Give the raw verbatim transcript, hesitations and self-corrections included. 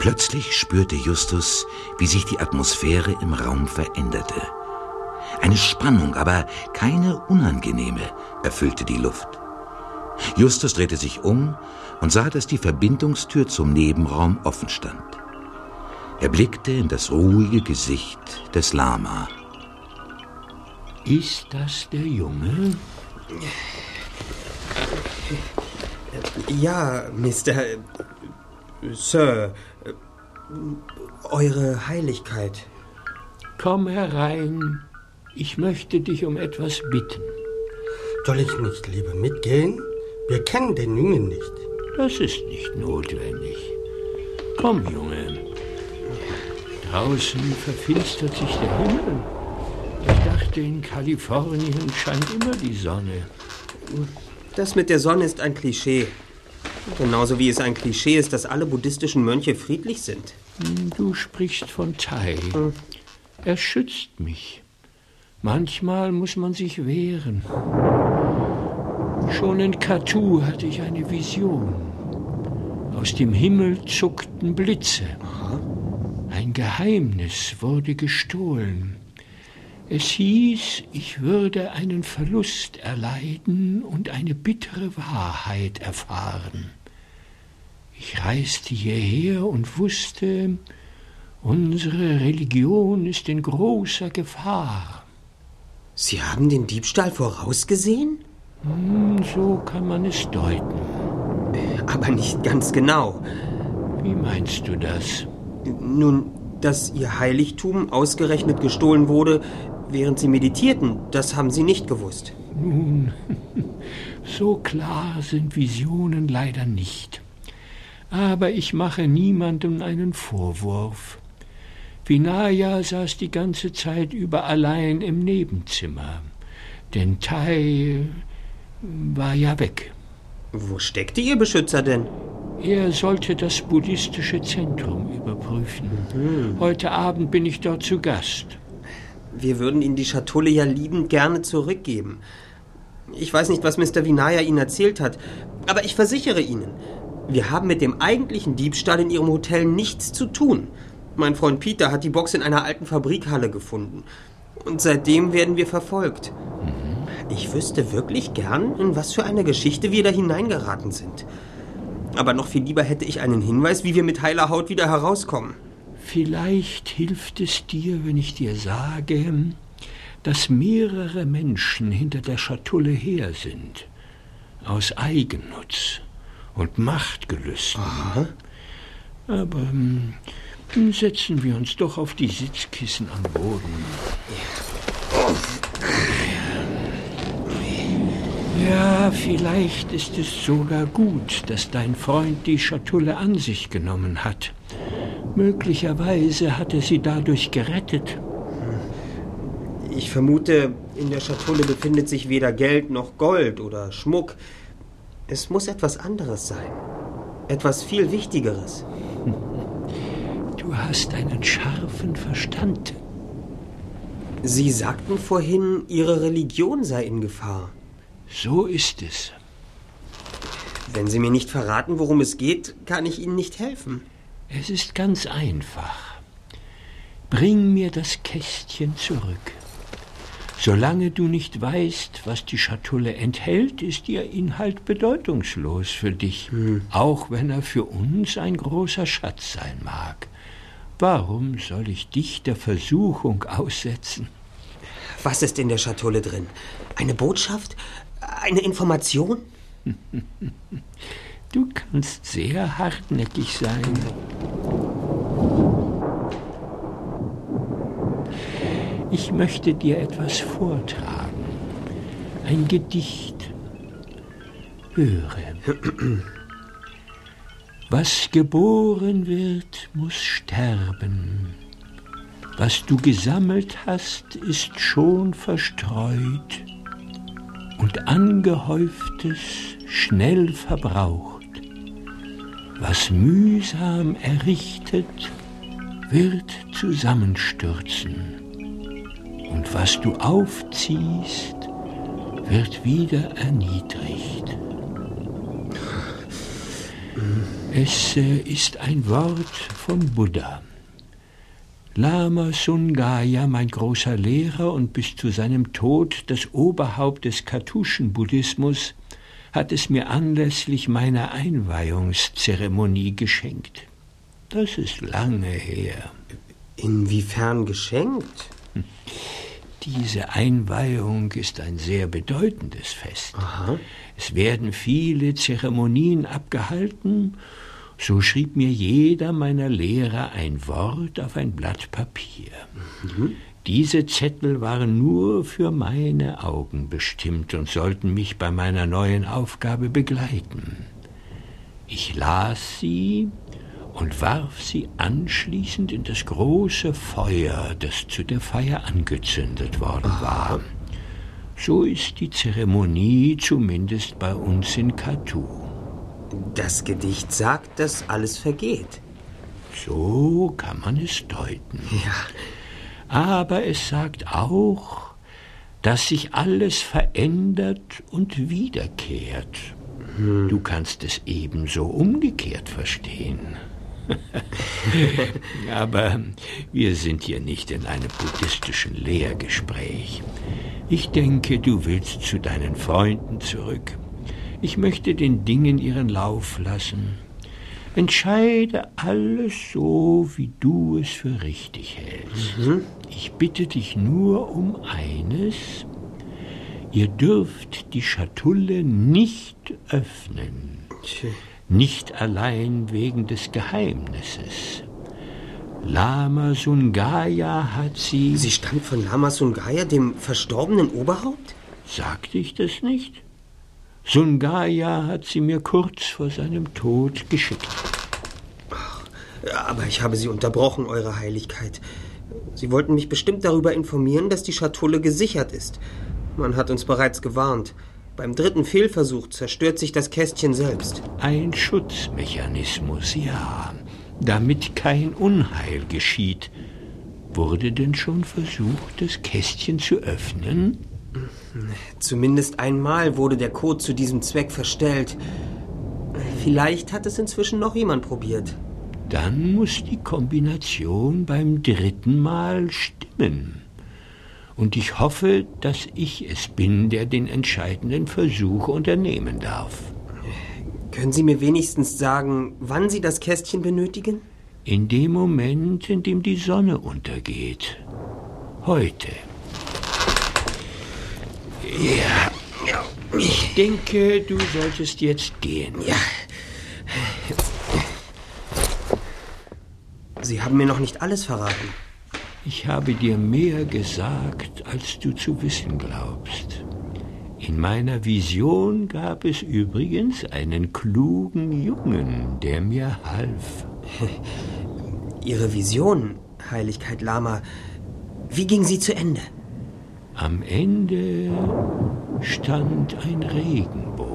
Plötzlich spürte Justus, wie sich die Atmosphäre im Raum veränderte. Eine Spannung, aber keine unangenehme, erfüllte die Luft. Justus drehte sich um und sah, dass die Verbindungstür zum Nebenraum offen stand. Er blickte in das ruhige Gesicht des Lama. Ist das der Junge? Ja, Mister Sir, Eure Heiligkeit. Komm herein. Ich möchte dich um etwas bitten. Soll ich nicht lieber mitgehen? Wir kennen den Jungen nicht. Das ist nicht notwendig. Komm, Junge. Draußen verfinstert sich der Himmel. Ich dachte, in Kalifornien scheint immer die Sonne. Das mit der Sonne ist ein Klischee. Genauso wie es ein Klischee ist, dass alle buddhistischen Mönche friedlich sind. Du sprichst von Tai. Hm. Er schützt mich. Manchmal muss man sich wehren. Schon in Katu hatte ich eine Vision. Aus dem Himmel zuckten Blitze. Aha. Ein Geheimnis wurde gestohlen. Es hieß, ich würde einen Verlust erleiden und eine bittere Wahrheit erfahren. Ich reiste hierher und wusste, unsere Religion ist in großer Gefahr. Sie haben den Diebstahl vorausgesehen? Hm, so kann man es deuten. Aber nicht ganz genau. Wie meinst du das? Nun, dass Ihr Heiligtum ausgerechnet gestohlen wurde, während Sie meditierten, das haben Sie nicht gewusst. Nun, so klar sind Visionen leider nicht. Aber ich mache niemandem einen Vorwurf. Vinaya saß die ganze Zeit über allein im Nebenzimmer. Denn Tai war ja weg. Wo steckte Ihr Beschützer denn? Er sollte das buddhistische Zentrum überprüfen. Mhm. Heute Abend bin ich dort zu Gast. Wir würden Ihnen die Schatulle ja liebend gerne zurückgeben. Ich weiß nicht, was Mister Vinaya Ihnen erzählt hat, aber ich versichere Ihnen, wir haben mit dem eigentlichen Diebstahl in Ihrem Hotel nichts zu tun. Mein Freund Peter hat die Box in einer alten Fabrikhalle gefunden. Und seitdem werden wir verfolgt. Mhm. Ich wüsste wirklich gern, in was für eine Geschichte wir da hineingeraten sind. Aber noch viel lieber hätte ich einen Hinweis, wie wir mit heiler Haut wieder herauskommen. Vielleicht hilft es dir, wenn ich dir sage, dass mehrere Menschen hinter der Schatulle her sind. Aus Eigennutz und Machtgelüsten. Aha. Aber ähm, setzen wir uns doch auf die Sitzkissen am Boden. Ja, vielleicht ist es sogar gut, dass dein Freund die Schatulle an sich genommen hat. Möglicherweise hat er sie dadurch gerettet. Ich vermute, in der Schatulle befindet sich weder Geld noch Gold oder Schmuck. Es muss etwas anderes sein. Etwas viel Wichtigeres. Du hast einen scharfen Verstand. Sie sagten vorhin, Ihre Religion sei in Gefahr. So ist es. Wenn Sie mir nicht verraten, worum es geht, kann ich Ihnen nicht helfen. Es ist ganz einfach. Bring mir das Kästchen zurück. Solange du nicht weißt, was die Schatulle enthält, ist ihr Inhalt bedeutungslos für dich, hm. auch wenn er für uns ein großer Schatz sein mag. Warum soll ich dich der Versuchung aussetzen? Was ist in der Schatulle drin? Eine Botschaft? Eine Information? Du kannst sehr hartnäckig sein. Ich möchte dir etwas vortragen. Ein Gedicht. Höre. Was geboren wird, muss sterben. Was du gesammelt hast, ist schon verstreut und Angehäuftes schnell verbraucht. Was mühsam errichtet, wird zusammenstürzen. Und was du aufziehst, wird wieder erniedrigt. Es äh, ist ein Wort vom Buddha. Lama Sungaya, mein großer Lehrer und bis zu seinem Tod das Oberhaupt des Kartuschen-Buddhismus, hat es mir anlässlich meiner Einweihungszeremonie geschenkt. Das ist lange her. Inwiefern geschenkt? Diese Einweihung ist ein sehr bedeutendes Fest. Aha. Es werden viele Zeremonien abgehalten. So schrieb mir jeder meiner Lehrer ein Wort auf ein Blatt Papier. Mhm. Diese Zettel waren nur für meine Augen bestimmt und sollten mich bei meiner neuen Aufgabe begleiten. Ich las sie und warf sie anschließend in das große Feuer, das zu der Feier angezündet worden war. So ist die Zeremonie zumindest bei uns in Katu. Das Gedicht sagt, dass alles vergeht. So kann man es deuten. Ja. Aber es sagt auch, dass sich alles verändert und wiederkehrt. Hm. Du kannst es ebenso umgekehrt verstehen. Aber wir sind hier nicht in einem buddhistischen Lehrgespräch. Ich denke, du willst zu deinen Freunden zurück. Ich möchte den Dingen ihren Lauf lassen. Entscheide alles so, wie du es für richtig hältst. Mhm. Ich bitte dich nur um eines. Ihr dürft die Schatulle nicht öffnen. Tja. Nicht allein wegen des Geheimnisses. Lama Sungaya hat sie... Sie stammt von Lama Sungaya, dem verstorbenen Oberhaupt? Sagte ich das nicht? Sungaya hat sie mir kurz vor seinem Tod geschickt. Ach, aber ich habe Sie unterbrochen, Eure Heiligkeit. Sie wollten mich bestimmt darüber informieren, dass die Schatulle gesichert ist. Man hat uns bereits gewarnt. Beim dritten Fehlversuch zerstört sich das Kästchen selbst. Ein Schutzmechanismus, ja, damit kein Unheil geschieht. Wurde denn schon versucht, das Kästchen zu öffnen? Zumindest einmal wurde der Code zu diesem Zweck verstellt. Vielleicht hat es inzwischen noch jemand probiert. Dann muss die Kombination beim dritten Mal stimmen. Und ich hoffe, dass ich es bin, der den entscheidenden Versuch unternehmen darf. Können Sie mir wenigstens sagen, wann Sie das Kästchen benötigen? In dem Moment, in dem die Sonne untergeht. Heute. Ja, ich denke, du solltest jetzt gehen. Ja. Sie haben mir noch nicht alles verraten. Ich habe dir mehr gesagt, als du zu wissen glaubst. In meiner Vision gab es übrigens einen klugen Jungen, der mir half. Ihre Vision, Heiligkeit Lama, wie ging sie zu Ende? Am Ende stand ein Regenbogen.